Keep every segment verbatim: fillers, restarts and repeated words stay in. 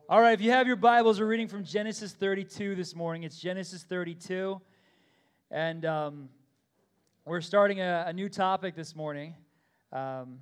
All right, if you have your Bibles, we're reading from Genesis thirty-two this morning. It's Genesis thirty-two, and um, we're starting a, a new topic this morning. Um,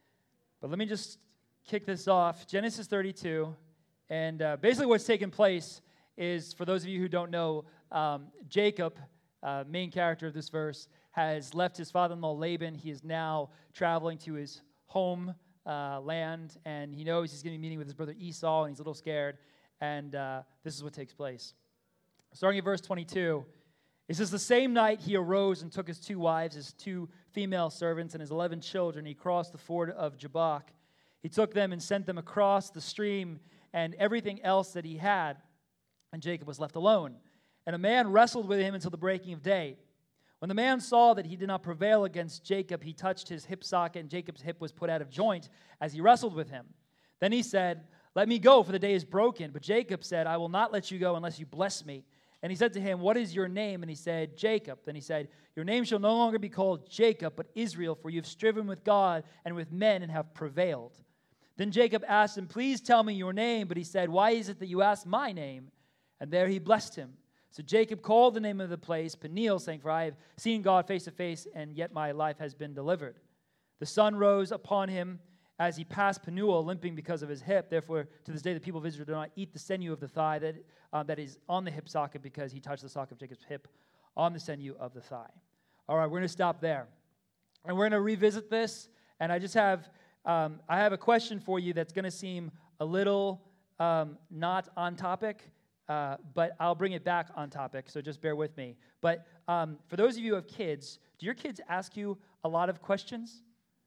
but let me just kick this off. Genesis thirty-two, and uh, basically what's taken place is, for those of you who don't know, um, Jacob, uh, main character of this verse, has left his father-in-law Laban. He is now traveling to his home Uh, land, and he knows he's going to be meeting with his brother Esau, and he's a little scared, and uh, this is what takes place. Starting at verse twenty-two, it says, "The same night he arose and took his two wives, his two female servants, and his eleven children. He crossed the ford of Jabbok. He took them and sent them across the stream and everything else that he had, and Jacob was left alone. And a man wrestled with him until the breaking of day. When the man saw that he did not prevail against Jacob, he touched his hip socket, and Jacob's hip was put out of joint as he wrestled with him. Then he said, 'Let me go, for the day is broken.' But Jacob said, 'I will not let you go unless you bless me.' And he said to him, 'What is your name?' And he said, 'Jacob.' Then he said, 'Your name shall no longer be called Jacob, but Israel, for you have striven with God and with men and have prevailed.' Then Jacob asked him, 'Please tell me your name.' But he said, 'Why is it that you ask my name?' And there he blessed him. So Jacob called the name of the place Peniel, saying, 'For I have seen God face to face, and yet my life has been delivered.' The sun rose upon him as he passed Penuel, limping because of his hip. Therefore, to this day, the people of Israel do not eat the sinew of the thigh that, uh, that is on the hip socket, because he touched the socket of Jacob's hip on the sinew of the thigh." All right, we're going to stop there. And we're going to revisit this. And I just have, um, I have a question for you that's going to seem a little um, not on topic. Uh, but I'll bring it back on topic, so just bear with me. But um, for those of you who have kids, do your kids ask you a lot of questions?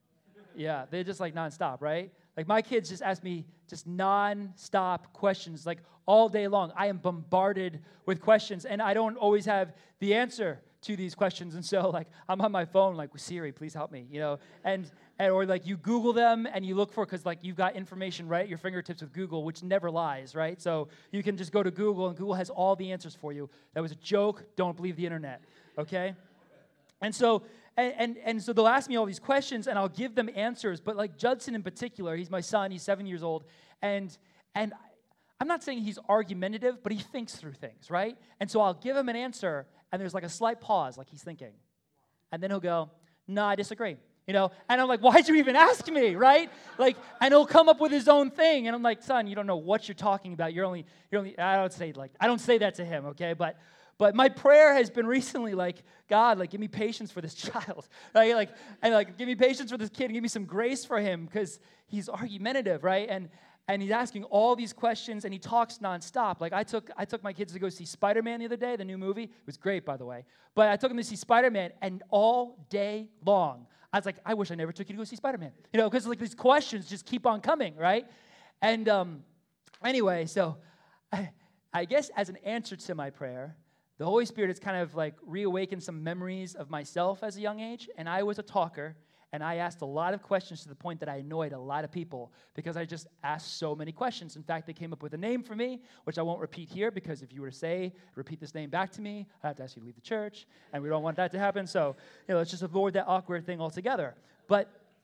Yeah, they're just like nonstop, right? Like my kids just ask me just nonstop questions, like all day long. I am bombarded with questions, and I don't always have the answer to these questions. And so, like, I'm on my phone, like, Siri, please help me, you know? And, and or, like, you Google them, and you look for, because, like, you've got information right at your fingertips with Google, which never lies, right? So you can just go to Google, and Google has all the answers for you. That was a joke. Don't believe the internet, okay? And so, and, and, and so they'll ask me all these questions, and I'll give them answers. But, like, Judson in particular, he's my son. He's seven years old. And, and I'm not saying he's argumentative, but he thinks through things, right? And so I'll give him an answer, and there's like a slight pause, like he's thinking. And then he'll go, "No, I disagree." You know, and I'm like, "Why'd you even ask me?" Right? Like, and he'll come up with his own thing. And I'm like, "Son, you don't know what you're talking about. You're only, you're only, I don't say like, I don't say that to him, okay? But but my prayer has been recently like, "God, like, give me patience for this child." Right? Like, and like, give me patience for this kid and give me some grace for him, because he's argumentative, right? And And he's asking all these questions, and he talks nonstop. Like I took, I took my kids to go see Spider-Man the other day, the new movie. It was great, by the way. But I took them to see Spider-Man, and all day long, I was like, I wish I never took you to go see Spider-Man. You know, because like these questions just keep on coming, right? And um, anyway, so I, I guess as an answer to my prayer, the Holy Spirit has kind of like reawakened some memories of myself as a young age, and I was a talker. And I asked a lot of questions to the point that I annoyed a lot of people because I just asked so many questions. In fact, they came up with a name for me, which I won't repeat here, because if you were to say, repeat this name back to me, I'd have to ask you to leave the church, and we don't want that to happen. So, you know, let's just avoid that awkward thing altogether. But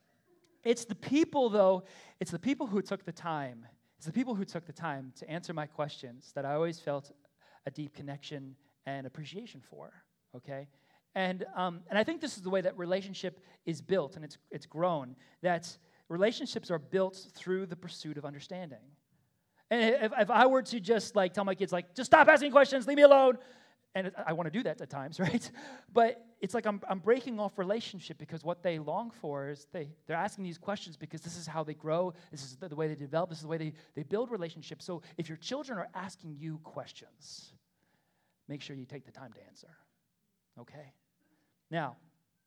it's the people, though, it's the people who took the time. It's the people who took the time to answer my questions that I always felt a deep connection and appreciation for, okay? And um, and I think this is the way that relationship is built, and it's it's grown. That relationships are built through the pursuit of understanding. And if, if I were to just like tell my kids, like, just stop asking questions, leave me alone, and I want to do that at times, right? But it's like I'm I'm breaking off relationship, because what they long for is they they're asking these questions because this is how they grow, this is the, the way they develop, this is the way they they build relationships. So if your children are asking you questions, make sure you take the time to answer. Okay. Now,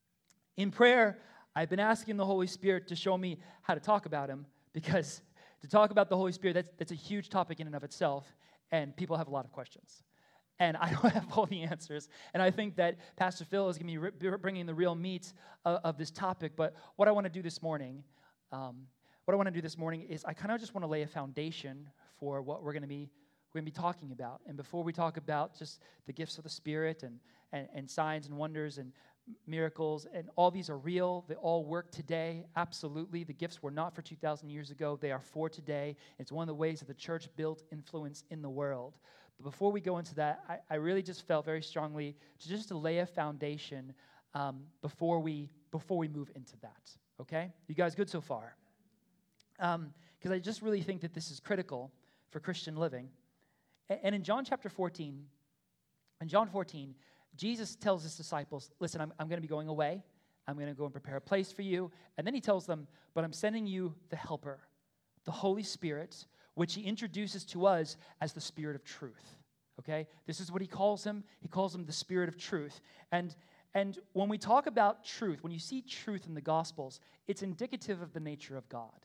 in prayer, I've been asking the Holy Spirit to show me how to talk about him, because to talk about the Holy Spirit, that's, that's a huge topic in and of itself, and people have a lot of questions. And I don't have all the answers, and I think that Pastor Phil is going to be re- bringing the real meat of, of this topic. But what I want to do this morning, um, what I want to do this morning is I kind of just want to lay a foundation for what we're going to be we're going to be talking about. And before we talk about just the gifts of the Spirit and, and, and signs and wonders and miracles, and all these are real. They all work today. Absolutely. The gifts were not for two thousand years ago. They are for today. It's one of the ways that the church built influence in the world. But before we go into that, I, I really just felt very strongly to just to lay a foundation um, before we before we move into that. Okay? You guys good so far? Because um, I just really think that this is critical for Christian living. And, and in John chapter fourteen, in John fourteen, Jesus tells his disciples, listen, I'm, I'm going to be going away. I'm going to go and prepare a place for you. And then he tells them, but I'm sending you the Helper, the Holy Spirit, which he introduces to us as the Spirit of truth. Okay? This is what he calls him. He calls him the Spirit of truth. And, and when we talk about truth, when you see truth in the Gospels, it's indicative of the nature of God.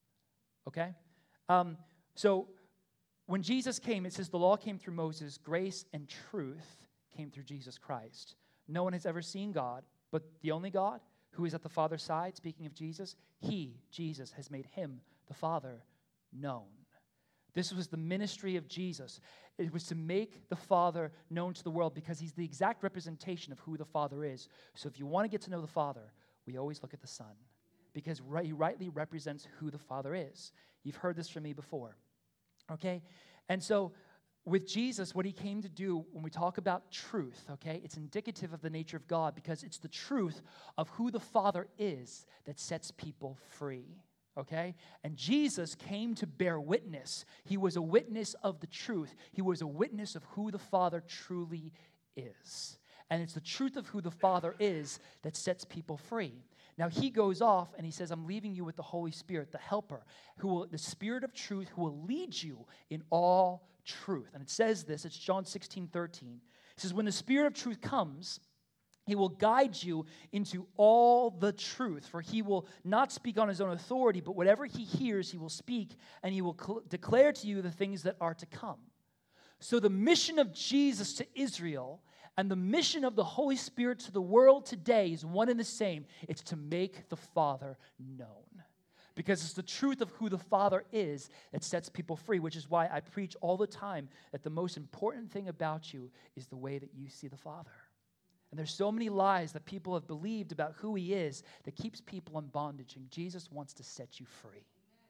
Okay? Um, so when Jesus came, it says the law came through Moses, grace and truth came through Jesus Christ. No one has ever seen God, but the only God who is at the Father's side, speaking of Jesus, he, Jesus, has made him, the Father, known. This was the ministry of Jesus. It was to make the Father known to the world because he's the exact representation of who the Father is. So if you want to get to know the Father, we always look at the Son because he rightly represents who the Father is. You've heard this from me before. Okay? And so with Jesus, what he came to do when we talk about truth, okay, it's indicative of the nature of God because it's the truth of who the Father is that sets people free, okay? And Jesus came to bear witness. He was a witness of the truth. He was a witness of who the Father truly is. And it's the truth of who the Father is that sets people free. Now, he goes off and he says, I'm leaving you with the Holy Spirit, the Helper, who will, the Spirit of truth who will lead you in all truth. And it says this, it's John sixteen thirteen. It says, when the Spirit of truth comes, he will guide you into all the truth, for he will not speak on his own authority, but whatever he hears, he will speak, and he will cl- declare to you the things that are to come. So the mission of Jesus to Israel and the mission of the Holy Spirit to the world today is one and the same. It's to make the Father known. Because it's the truth of who the Father is that sets people free, which is why I preach all the time that the most important thing about you is the way that you see the Father. And there's so many lies that people have believed about who he is that keeps people in bondage, and Jesus wants to set you free.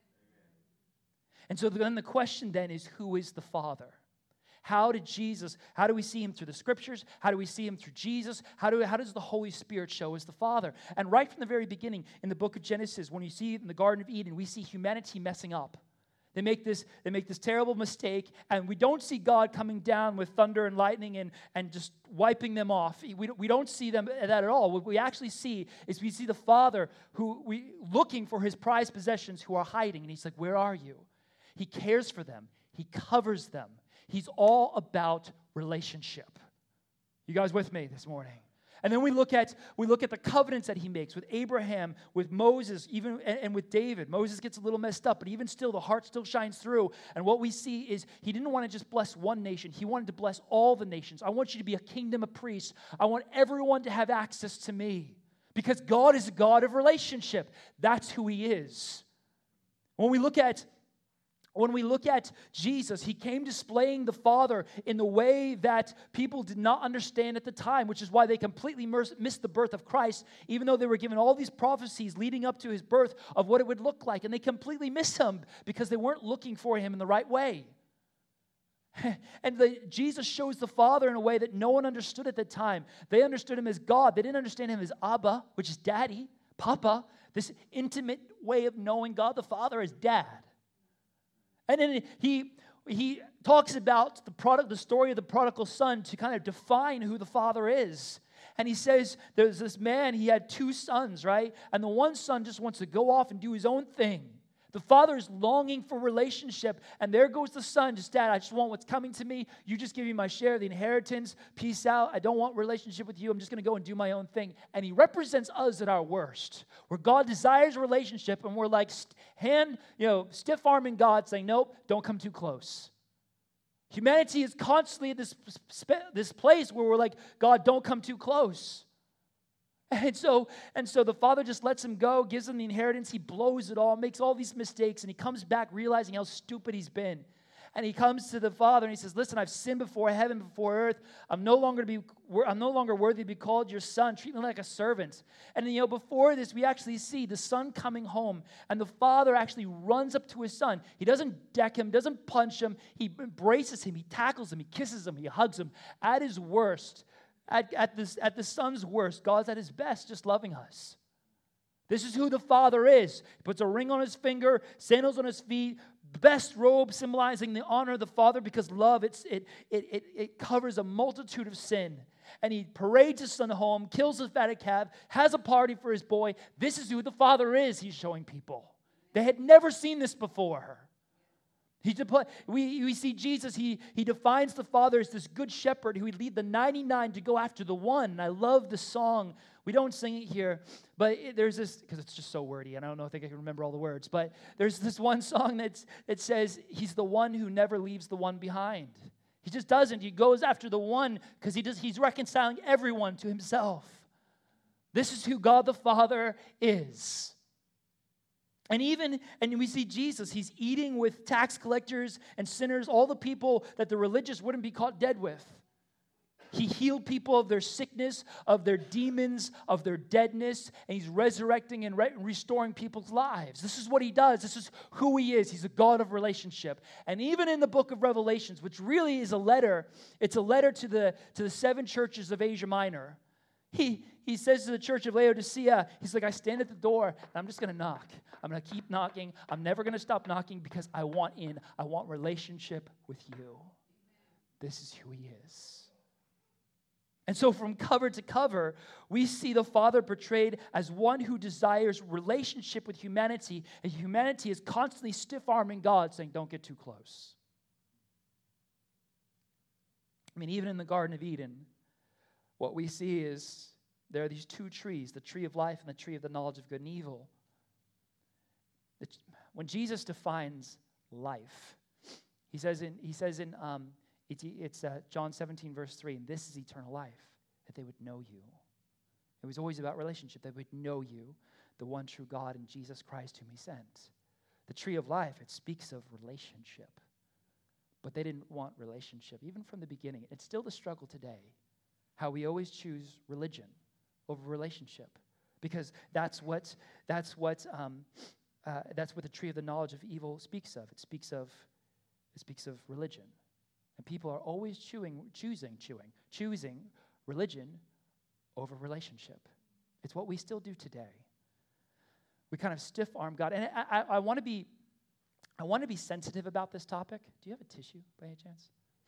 And so then the question then is, who is the Father? How did Jesus, how do we see him through the Scriptures? How do we see him through Jesus? How do how does the Holy Spirit show us the Father? And right from the very beginning in the book of Genesis, when you see in the Garden of Eden, we see humanity messing up. They make this, they make this terrible mistake, and we don't see God coming down with thunder and lightning and, and just wiping them off. We don't, we don't see them that at all. What we actually see is we see the Father who we looking for his prized possessions who are hiding, and he's like, where are you? He cares for them. He covers them. He's all about relationship. You guys with me this morning? And then we look at we look at the covenants that he makes with Abraham, with Moses, even and, and with David. Moses gets a little messed up, but even still, the heart still shines through. And what we see is he didn't want to just bless one nation. He wanted to bless all the nations. I want you to be a kingdom of priests. I want everyone to have access to me. Because God is a God of relationship. That's who he is. When we look at When we look at Jesus, he came displaying the Father in the way that people did not understand at the time, which is why they completely missed the birth of Christ, even though they were given all these prophecies leading up to his birth of what it would look like, and they completely missed him because they weren't looking for him in the right way. And the, Jesus shows the Father in a way that no one understood at the time. They understood him as God. They didn't understand him as Abba, which is Daddy, Papa, this intimate way of knowing God the Father as Dad. And then he he talks about the product, the story of the prodigal son to kind of define who the Father is. And he says there's this man, he had two sons, right? And the one son just wants to go off and do his own thing. The father is longing for relationship, and there goes the son, just, Dad, I just want what's coming to me. You just give me my share of the inheritance. Peace out. I don't want relationship with you. I'm just going to go and do my own thing. And he represents us at our worst, where God desires a relationship, and we're like hand, you know, stiff-arming God, saying, nope, don't come too close. Humanity is constantly at this, this place where we're like, God, don't come too close. And so, and so the father just lets him go, gives him the inheritance. He blows it all, makes all these mistakes, and he comes back realizing how stupid he's been. And he comes to the Father and he says, listen, I've sinned before heaven, before earth. I'm no longer to be, I'm no longer worthy to be called your son. Treat me like a servant. And you know, before this, we actually see the son coming home, and the Father actually runs up to his son. He doesn't deck him, doesn't punch him. He embraces him, he tackles him, he kisses him, he hugs him. At his worst, at, at, this, at the son's worst, God's at his best, just loving us. This is who the Father is. He puts a ring on his finger, sandals on his feet, best robe symbolizing the honor of the Father, because love, it's, it, it, it, it covers a multitude of sin. And he parades his son home, kills his fatted calf, has a party for his boy. This is who the Father is, he's showing people. They had never seen this before. He, we, we see Jesus, he, he defines the Father as this good shepherd who would lead the ninety-nine to go after the one. And I love the song. We don't sing it here, but it, there's this, because it's just so wordy, and I don't know if I can remember all the words, but there's this one song that's, that says, he's the one who never leaves the one behind. He just doesn't. He goes after the one because he does, he's reconciling everyone to himself. This is who God the Father is. And even, and we see Jesus, he's eating with tax collectors and sinners, all the people that the religious wouldn't be caught dead with. He healed people of their sickness, of their demons, of their deadness, and he's resurrecting and re- restoring people's lives. This is what he does. This is who he is. He's a God of relationship. And even in the book of Revelations, which really is a letter, it's a letter to the, to the seven churches of Asia Minor. He, he says to the church of Laodicea, he's like, I stand at the door, and I'm just going to knock. I'm going to keep knocking. I'm never going to stop knocking because I want in. I want relationship with you. This is who he is. And so from cover to cover, we see the Father portrayed as one who desires relationship with humanity, and humanity is constantly stiff-arming God, saying, don't get too close. I mean, even in the Garden of Eden, what we see is there are these two trees, the tree of life and the tree of the knowledge of good and evil. When Jesus defines life, he says in, he says in um, It's, it's uh, John seventeen, verse three, and this is eternal life, that they would know you. It was always about relationship. They would know you, the one true God, and Jesus Christ whom he sent. The tree of life, it speaks of relationship. But they didn't want relationship, even from the beginning. It's still the struggle today, how we always choose religion over relationship. Because that's what, that's what, um, uh, that's what the tree of the knowledge of evil speaks of. It speaks of, it speaks of religion. And people are always chewing, choosing, chewing, choosing religion over relationship. It's what we still do today. We kind of stiff-arm God. And I, I, I want to be, I want to be sensitive about this topic. Do you have a tissue by any chance?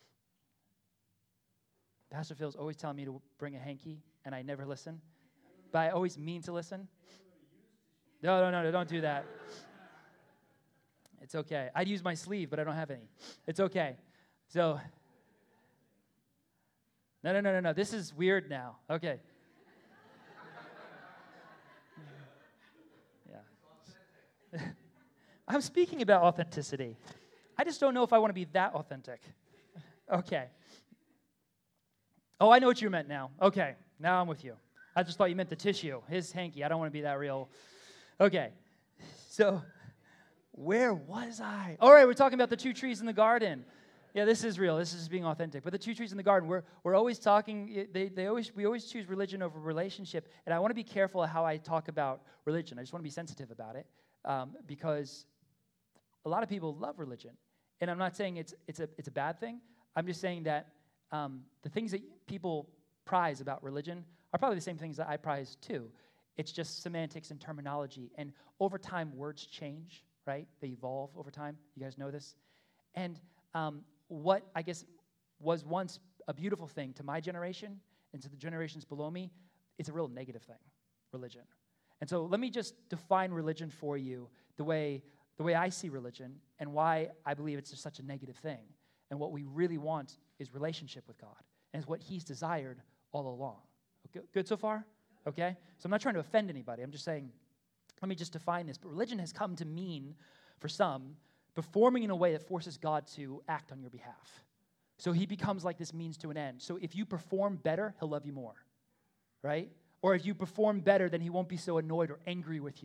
Pastor Phil's always telling me to bring a hanky, and I never listen. But I always mean to listen. No, no, no, no, don't do that. It's okay. I'd use my sleeve, but I don't have any. It's okay. So, no, no, no, no, no. This is weird now. Okay. Yeah. I'm speaking about authenticity. I just don't know if I want to be that authentic. Okay. Oh, I know what you meant now. Okay. Now I'm with you. I just thought you meant the tissue. His hanky. I don't want to be that real. Okay. So, where was I? All right, we're talking about the two trees in the garden. Yeah, this is real. This is being authentic. But the two trees in the garden, we're we're always talking. They they always we always choose religion over relationship. And I want to be careful how I talk about religion. I just want to be sensitive about it um, because a lot of people love religion, and I'm not saying it's it's a it's a bad thing. I'm just saying that um, the things that people prize about religion are probably the same things that I prize too. It's just semantics and terminology, and over time words change, right? They evolve over time. You guys know this, and um, what I guess was once a beautiful thing to my generation and to the generations below me, it's a real negative thing, religion. And so let me just define religion for you the way the way I see religion and why I believe it's just such a negative thing. And what we really want is relationship with God, and it's what he's desired all along. Okay, good so far? Okay? So I'm not trying to offend anybody. I'm just saying, let me just define this. But religion has come to mean, for some, performing in a way that forces God to act on your behalf. So he becomes like this means to an end. So if you perform better, he'll love you more, right? Or if you perform better, then he won't be so annoyed or angry with you,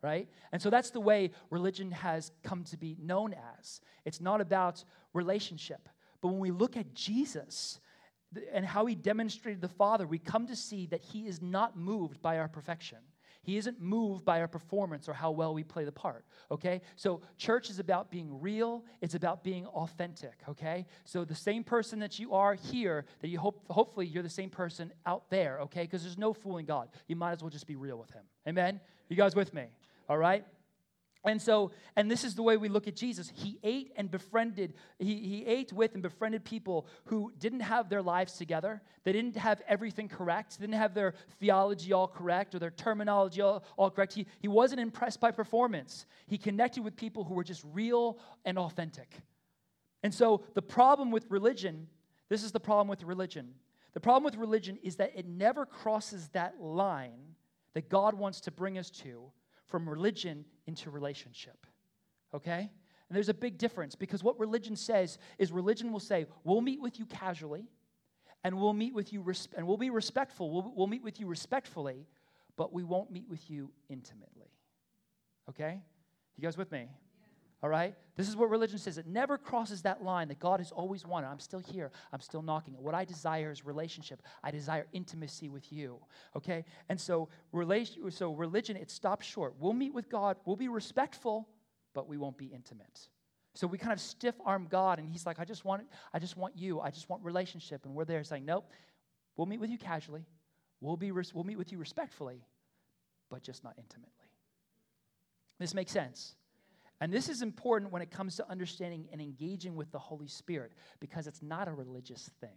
right? And so that's the way religion has come to be known as. It's not about relationship. But when we look at Jesus and how he demonstrated the Father, we come to see that he is not moved by our perfection. He isn't moved by our performance or how well we play the part, okay? So church is about being real. It's about being authentic, okay? So the same person that you are here, that you hope, hopefully you're the same person out there, okay? Because there's no fooling God. You might as well just be real with him. Amen? You guys with me? All right? And so, and this is the way we look at Jesus. He ate and befriended, he, he ate with and befriended people who didn't have their lives together. They didn't have everything correct. They didn't have their theology all correct or their terminology all, all correct. He, he wasn't impressed by performance. He connected with people who were just real and authentic. And so the problem with religion, this is the problem with religion. The problem with religion is that it never crosses that line that God wants to bring us to from religion into relationship, okay? And there's a big difference because what religion says is religion will say, we'll meet with you casually, and we'll meet with you, res- and we'll be respectful. We'll, we'll meet with you respectfully, but we won't meet with you intimately, okay? You guys with me? All right? This is what religion says. It never crosses that line that God has always wanted. I'm still here. I'm still knocking. What I desire is relationship. I desire intimacy with you. Okay? And so, relation, so religion, it stops short. We'll meet with God. We'll be respectful, but we won't be intimate. So we kind of stiff-arm God, and he's like, I just want, I just want you. I just want relationship. And we're there saying, nope, we'll meet with you casually. We'll, be res- we'll meet with you respectfully, but just not intimately. This makes sense. And this is important when it comes to understanding and engaging with the Holy Spirit because it's not a religious thing.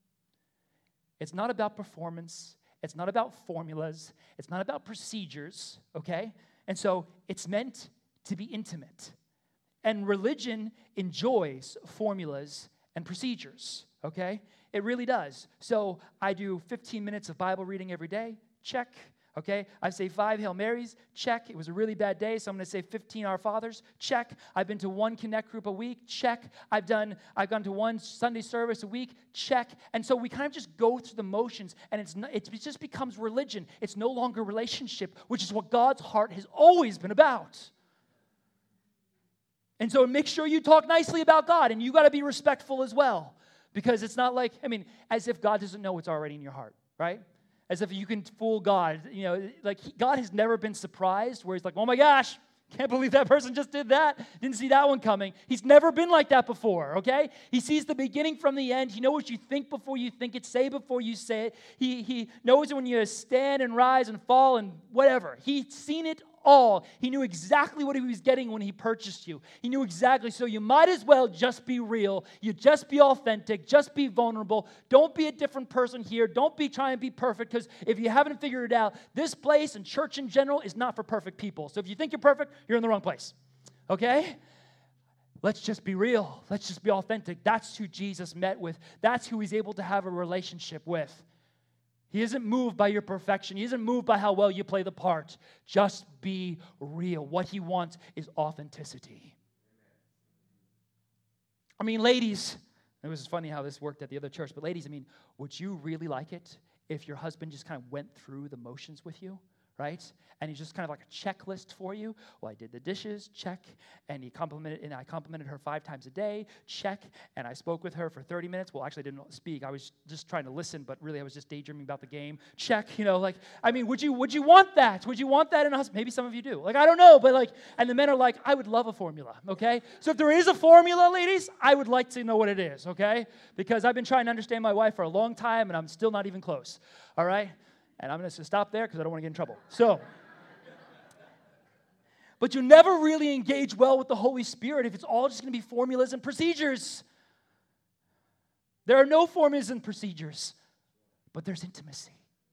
It's not about performance. It's not about formulas. It's not about procedures, okay? And so it's meant to be intimate. And religion enjoys formulas and procedures, okay? It really does. So I do fifteen minutes of Bible reading every day, check. Okay, I say five Hail Marys, check. It was a really bad day, so I'm going to say fifteen Our Fathers, check. I've been to one Connect group a week, check. I've done, I've gone to one Sunday service a week, check. And so we kind of just go through the motions, and it's not, it just becomes religion. It's no longer relationship, which is what God's heart has always been about. And so make sure you talk nicely about God, and you got to be respectful as well, because it's not like, I mean, as if God doesn't know what's already in your heart, right? As if you can fool God. You know, like he, God has never been surprised where he's like, oh my gosh, can't believe that person just did that. Didn't see that one coming. He's never been like that before, okay? He sees the beginning from the end. He knows what you think before you think it, say before you say it. He, he knows when you stand and rise and fall and whatever. He's seen it all. He knew exactly what he was getting when he purchased you. He knew exactly. So you might as well just be real. You just be authentic. Just be vulnerable. Don't be a different person here. Don't be trying to be perfect, because if you haven't figured it out, this place and church in general is not for perfect people. So if you think you're perfect, you're in the wrong place. Okay? Let's just be real. Let's just be authentic. That's who Jesus met with. That's who he's able to have a relationship with. He isn't moved by your perfection. He isn't moved by how well you play the part. Just be real. What he wants is authenticity. I mean, ladies, it was funny how this worked at the other church, but ladies, I mean, would you really like it if your husband just kind of went through the motions with you? Right? And he's just kind of like a checklist for you. Well, I did the dishes, check. And he complimented, and I complimented her five times a day, check. And I spoke with her for thirty minutes. Well, actually, I didn't speak. I was just trying to listen, but really, I was just daydreaming about the game. Check. You know, like, I mean, would you would you want that? Would you want that in a husband? Maybe some of you do. Like, I don't know, but like, and the men are like, I would love a formula. Okay. So if there is a formula, ladies, I would like to know what it is. Okay, because I've been trying to understand my wife for a long time, and I'm still not even close. All right. And I'm going to stop there because I don't want to get in trouble. So, but you never really engage well with the Holy Spirit if it's all just going to be formulas and procedures. There are no formulas and procedures, but there's intimacy.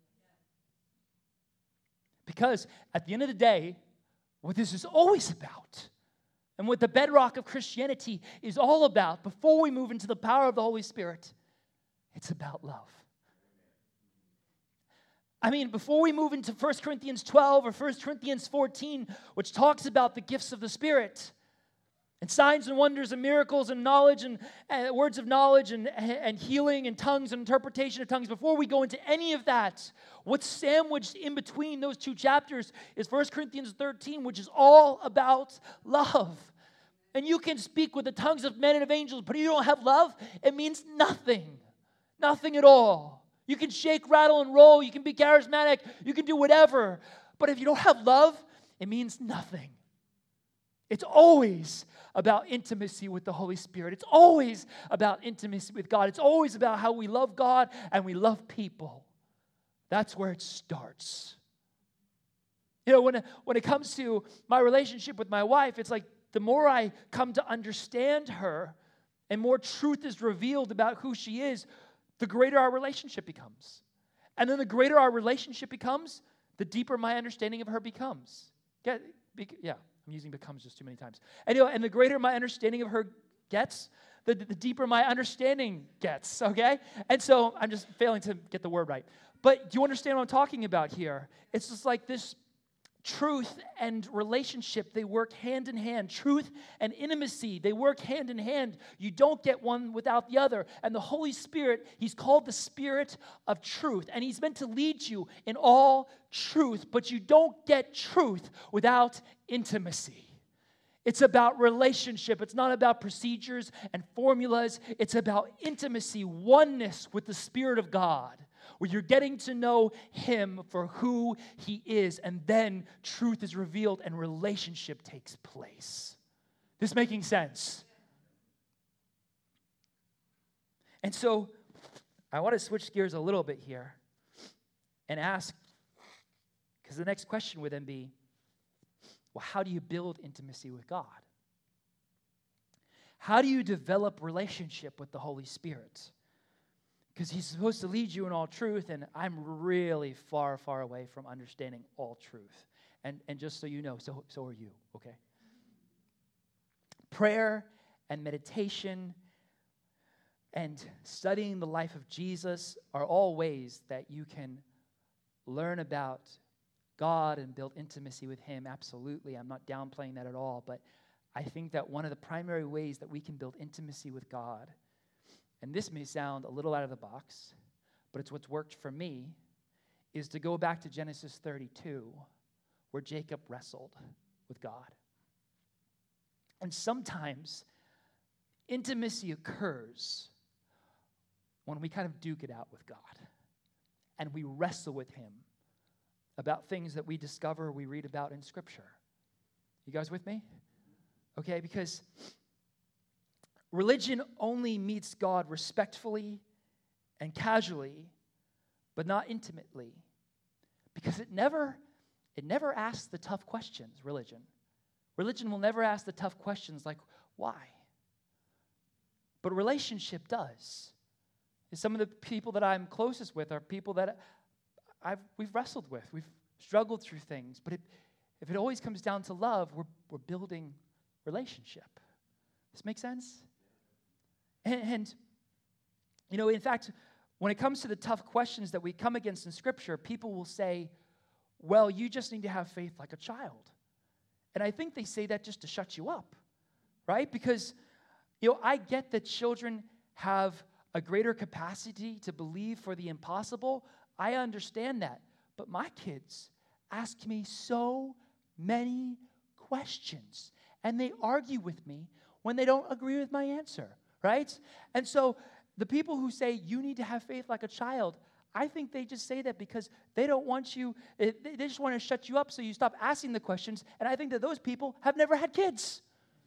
Because at the end of the day, what this is always about, and what the bedrock of Christianity is all about, before we move into the power of the Holy Spirit, it's about love. I mean, before we move into First Corinthians twelve or First Corinthians fourteen, which talks about the gifts of the Spirit, and signs and wonders and miracles and knowledge and, and words of knowledge and, and healing and tongues and interpretation of tongues. Before we go into any of that, what's sandwiched in between those two chapters is First Corinthians thirteen, which is all about love. And you can speak with the tongues of men and of angels, but if you don't have love, it means nothing. Nothing at all. You can shake, rattle, and roll. You can be charismatic. You can do whatever. But if you don't have love, it means nothing. It's always about intimacy with the Holy Spirit. It's always about intimacy with God. It's always about how we love God and we love people. That's where it starts. You know, when it, when it comes to my relationship with my wife, it's like the more I come to understand her and more truth is revealed about who she is, the greater our relationship becomes. And then the greater our relationship becomes, the deeper my understanding of her becomes. Get, be, yeah. I'm using becomes just too many times. And, you know, and the greater my understanding of her gets, the, the deeper my understanding gets, okay? And so I'm just failing to get the word right. But do you understand what I'm talking about here? It's just like this truth and relationship, they work hand in hand. Truth and intimacy, they work hand in hand. You don't get one without the other. And the Holy Spirit, He's called the Spirit of truth. And He's meant to lead you in all truth. But you don't get truth without intimacy. It's about relationship. It's not about procedures and formulas. It's about intimacy, oneness with the Spirit of God, where you're getting to know Him for who He is, and then truth is revealed and relationship takes place. This making sense? And so I want to switch gears a little bit here and ask, because the next question would then be, well, how do you build intimacy with God? How do you develop relationship with the Holy Spirit? Because He's supposed to lead you in all truth, and I'm really far, far away from understanding all truth. And, and just so you know, so, so are you, okay? Prayer and meditation and studying the life of Jesus are all ways that you can learn about God and build intimacy with Him. Absolutely, I'm not downplaying that at all, but I think that one of the primary ways that we can build intimacy with God, and this may sound a little out of the box, but it's what's worked for me, is to go back to Genesis thirty-two, where Jacob wrestled with God. And sometimes intimacy occurs when we kind of duke it out with God, and we wrestle with Him about things that we discover, we read about in Scripture. You guys with me? Okay, because religion only meets God respectfully and casually, but not intimately. Because it never, it never asks the tough questions, religion. Religion will never ask the tough questions like, why? But relationship does. And some of the people that I'm closest with are people that I've, we've wrestled with. We've struggled through things. But it, if it always comes down to love, we're, we're building relationship. This make sense? And, and, you know, in fact, when it comes to the tough questions that we come against in Scripture, people will say, well, you just need to have faith like a child. And I think they say that just to shut you up, right? Because, you know, I get that children have a greater capacity to believe for the impossible. I understand that. But my kids ask me so many questions, and they argue with me when they don't agree with my answer, right? And so the people who say you need to have faith like a child, I think they just say that because they don't want you, they just want to shut you up so you stop asking the questions, and I think that those people have never had kids.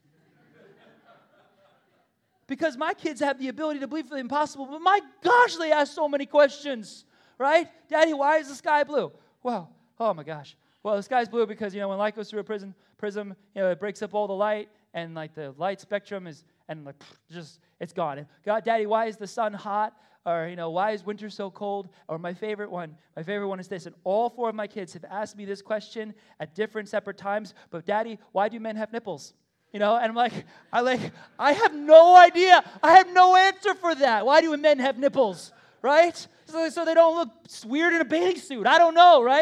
Because my kids have the ability to believe for the impossible, but my gosh, they ask so many questions. Right? Daddy, why is the sky blue? Well, oh my gosh. Well, the sky's blue because, you know, when light goes through a prism, prism, you know, it breaks up all the light, and like the light spectrum is, and like just, it's gone. And God, Daddy, why is the sun hot? Or, you know, why is winter so cold? Or my favorite one, my favorite one is this, and all four of my kids have asked me this question at different separate times, but Daddy, why do men have nipples? You know, and I'm like, I like, I have no idea. I have no answer for that. Why do men have nipples? Right? So, so they don't look weird in a bathing suit. I don't know, right?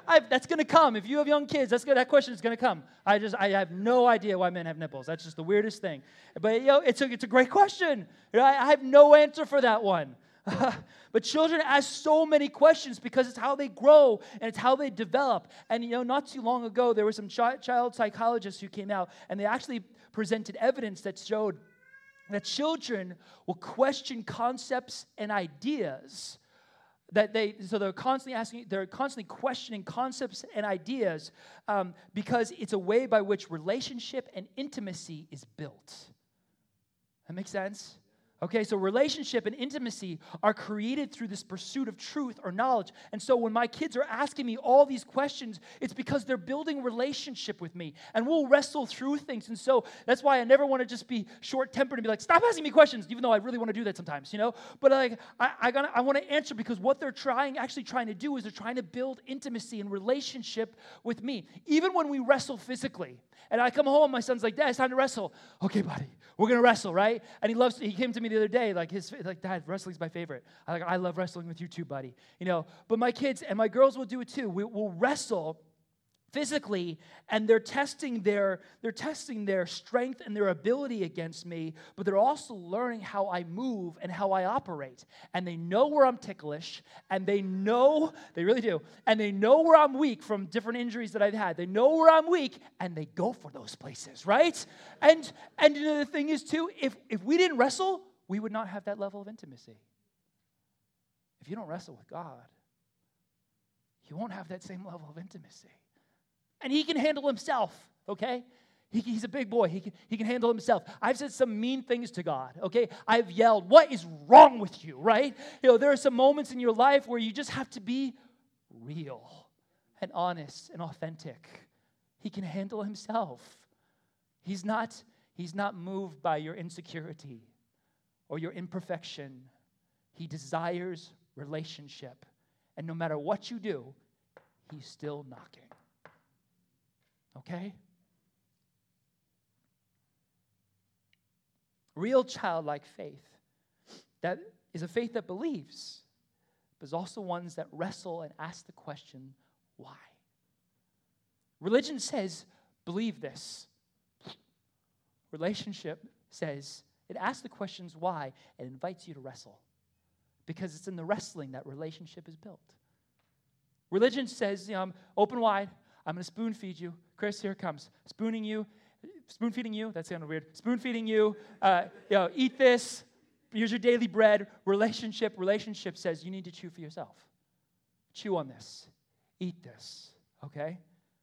I've, that's going to come. If you have young kids, that's gonna, that question is going to come. I just, I have no idea why men have nipples. That's just the weirdest thing. But, you know, it's a, it's a great question. You know, I, I have no answer for that one. But children ask so many questions because it's how they grow and it's how they develop. And, you know, not too long ago, there were some chi- child psychologists who came out, and they actually presented evidence that showed that children will question concepts and ideas. That they, so they're constantly asking, they're constantly questioning concepts and ideas um, because it's a way by which relationship and intimacy is built. That makes sense? Okay, so relationship and intimacy are created through this pursuit of truth or knowledge. And so when my kids are asking me all these questions, it's because they're building relationship with me. And we'll wrestle through things. And so that's why I never want to just be short-tempered and be like, stop asking me questions, even though I really want to do that sometimes, you know? But like, I, I, gotta, I want to answer because what they're trying, actually trying to do is they're trying to build intimacy and relationship with me. Even when we wrestle physically. And I come home, my son's like, Dad, it's time to wrestle. Okay, buddy, we're going to wrestle, right? And he loves, he came to me the other day, like, his, like, Dad, wrestling's my favorite. I like, I love wrestling with you too, buddy. You know, but my kids and my girls will do it too. We, we'll wrestle physically, and they're testing their they're testing their strength and their ability against me, but they're also learning how I move and how I operate. And they know where I'm ticklish, and they know, they really do, and they know where I'm weak from different injuries that I've had. They know where I'm weak, and they go for those places, right? And and you know, the thing is too, if if we didn't wrestle, we would not have that level of intimacy. If you don't wrestle with God, you won't have that same level of intimacy. And he can handle himself, okay? He, he's a big boy. He can, he can handle himself. I've said some mean things to God, okay? I've yelled, what is wrong with you, right? You know, there are some moments in your life where you just have to be real and honest and authentic. He can handle himself. He's not, he's not moved by your insecurity or your imperfection. He desires relationship. And no matter what you do, he's still knocking. Okay? Real childlike faith, that is a faith that believes, but is also ones that wrestle and ask the question, why? Religion says, believe this. Relationship says, it asks the questions why and invites you to wrestle. Because it's in the wrestling that relationship is built. Religion says, you know, I'm open wide, I'm going to spoon feed you. Chris, here it comes. Spooning you, spoon feeding you, that sounded weird. Spoon feeding you, uh, you know, eat this, here's your daily bread. Relationship, relationship says you need to chew for yourself. Chew on this. Eat this, okay?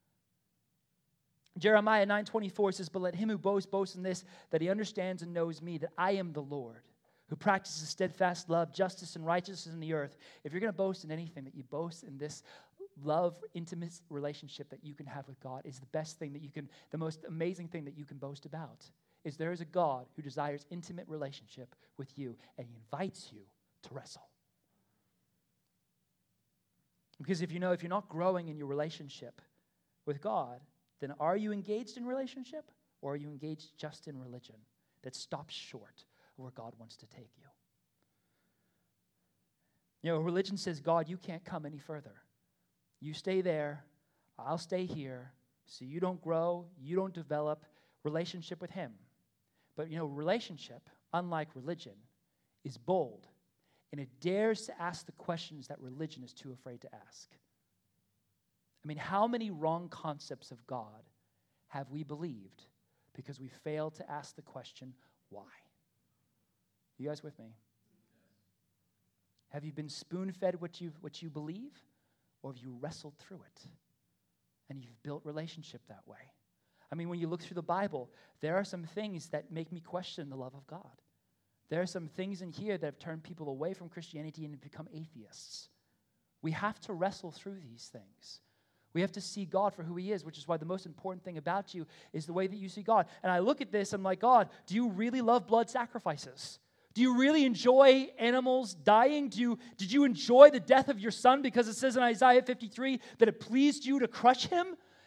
Jeremiah nine twenty-four says, but let him who boasts boast in this, that he understands and knows me, that I am the Lord, who practices steadfast love, justice, and righteousness in the earth. If you're going to boast in anything, that you boast in this love, intimate relationship that you can have with God is the best thing that you can, the most amazing thing that you can boast about, is there is a God who desires intimate relationship with you, and he invites you to wrestle. Because if you know, if you're not growing in your relationship with God, then are you engaged in relationship, or are you engaged just in religion that stops short of where God wants to take you? You know, religion says, God, you can't come any further. You stay there, I'll stay here, so you don't grow, you don't develop relationship with him. But, you know, relationship, unlike religion, is bold, and it dares to ask the questions that religion is too afraid to ask. I mean, how many wrong concepts of God have we believed because we failed to ask the question, why? You guys with me? Have you been spoon-fed what you what you believe? Or have you wrestled through it? And you've built relationship that way. I mean, when you look through the Bible, there are some things that make me question the love of God. There are some things in here that have turned people away from Christianity and have become atheists. We have to wrestle through these things. We have to see God for who he is, which is why the most important thing about you is the way that you see God. And I look at this, I'm like, God, do you really love blood sacrifices? Do you really enjoy animals dying? Do you, did you enjoy the death of your son? Because it says in Isaiah fifty-three that it pleased you to crush him.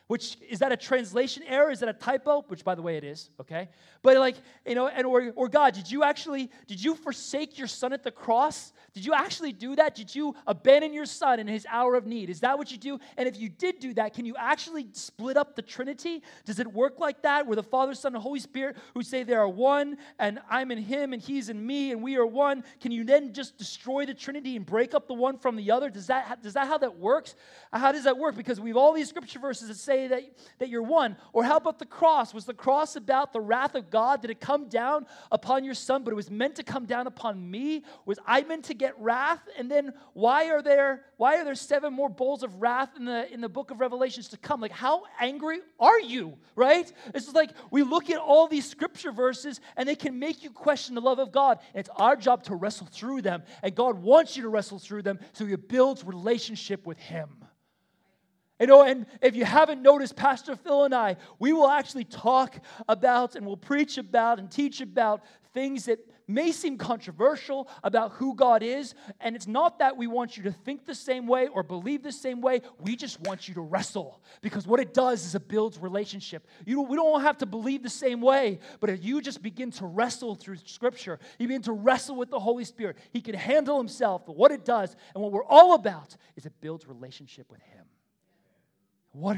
Which, is that a translation error? Is that a typo? Which, by the way, it is, okay? But like, you know, and or, or God, did you actually, did you forsake your son at the cross? Did you actually do that? Did you abandon your son in his hour of need? Is that what you do? And if you did do that, can you actually split up the Trinity? Does it work like that, where the Father, Son, and Holy Spirit, who say they are one, and I'm in him, and he's in me, and we are one? Can you then just destroy the Trinity and break up the one from the other? Does that, does that how that works? How does that work? Because we have all these scripture verses that say that, that you're one. Or how about the cross? Was the cross about the wrath of God? Did it come down upon your son, but it was meant to come down upon me? Was I meant to get wrath? And then why are there why are there seven more bowls of wrath in the in the book of Revelations to come? Like, how angry are you? Right? It's just like we look at all these scripture verses and they can make you question the love of God. And it's our job to wrestle through them. And God wants you to wrestle through them so He builds relationship with Him. You know, and if you haven't noticed, Pastor Phil and I, we will actually talk about and we'll preach about and teach about things that may seem controversial about who God is. And it's not that we want you to think the same way or believe the same way. We just want you to wrestle. Because what it does is it builds relationship. You don't, we don't have to believe the same way. But if you just begin to wrestle through Scripture, you begin to wrestle with the Holy Spirit, He can handle Himself. But what it does and what we're all about is it builds relationship with Him. What,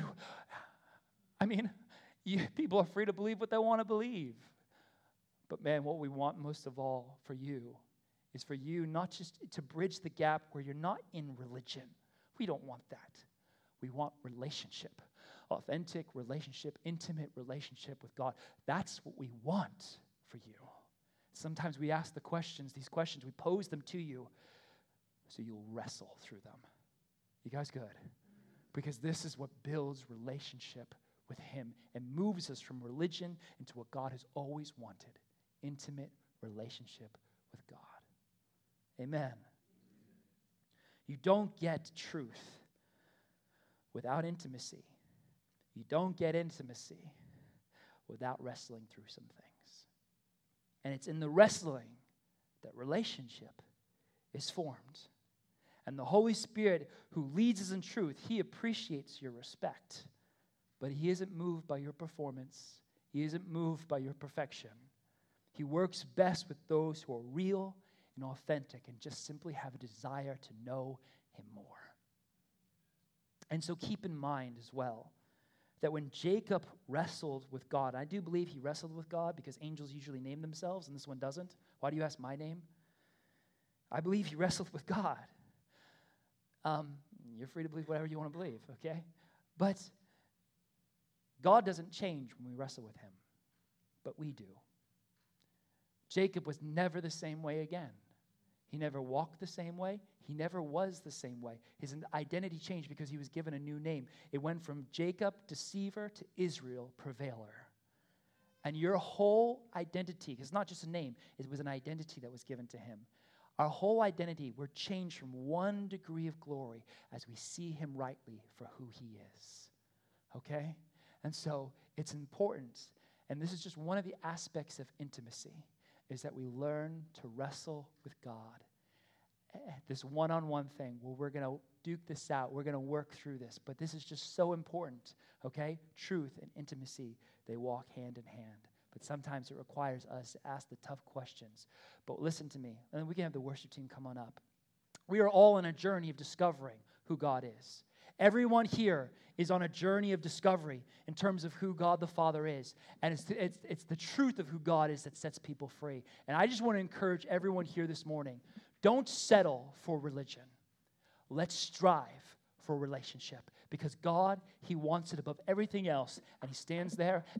I mean, you, people are free to believe what they want to believe. But man, what we want most of all for you is for you not just to bridge the gap where you're not in religion. We don't want that. We want relationship, authentic relationship, intimate relationship with God. That's what we want for you. Sometimes we ask the questions, these questions, we pose them to you so you'll wrestle through them. You guys good? Because this is what builds relationship with Him and moves us from religion into what God has always wanted, intimate relationship with God. Amen. You don't get truth without intimacy. You don't get intimacy without wrestling through some things. And it's in the wrestling that relationship is formed. And the Holy Spirit, who leads us in truth, He appreciates your respect. But He isn't moved by your performance. He isn't moved by your perfection. He works best with those who are real and authentic and just simply have a desire to know Him more. And so keep in mind as well that when Jacob wrestled with God, I do believe he wrestled with God because angels usually name themselves and this one doesn't. Why do you ask my name? I believe he wrestled with God. Um, you're free to believe whatever you want to believe, okay? But God doesn't change when we wrestle with Him, but we do. Jacob was never the same way again. He never walked the same way. He never was the same way. His identity changed because he was given a new name. It went from Jacob, deceiver, to Israel, prevailer. And your whole identity, it's not just a name, it was an identity that was given to him. Our whole identity, we're changed from one degree of glory as we see Him rightly for who He is. Okay? And so it's important, and this is just one of the aspects of intimacy, is that we learn to wrestle with God. This one-on-one thing where we're going to duke this out. We're going to work through this. But this is just so important, okay? Truth and intimacy, they walk hand in hand. But sometimes it requires us to ask the tough questions. But listen to me, and then we can have the worship team come on up. We are all on a journey of discovering who God is. Everyone here is on a journey of discovery in terms of who God the Father is. And it's, it's, it's the truth of who God is that sets people free. And I just want to encourage everyone here this morning, don't settle for religion. Let's strive for relationship. Because God, He wants it above everything else. And He stands there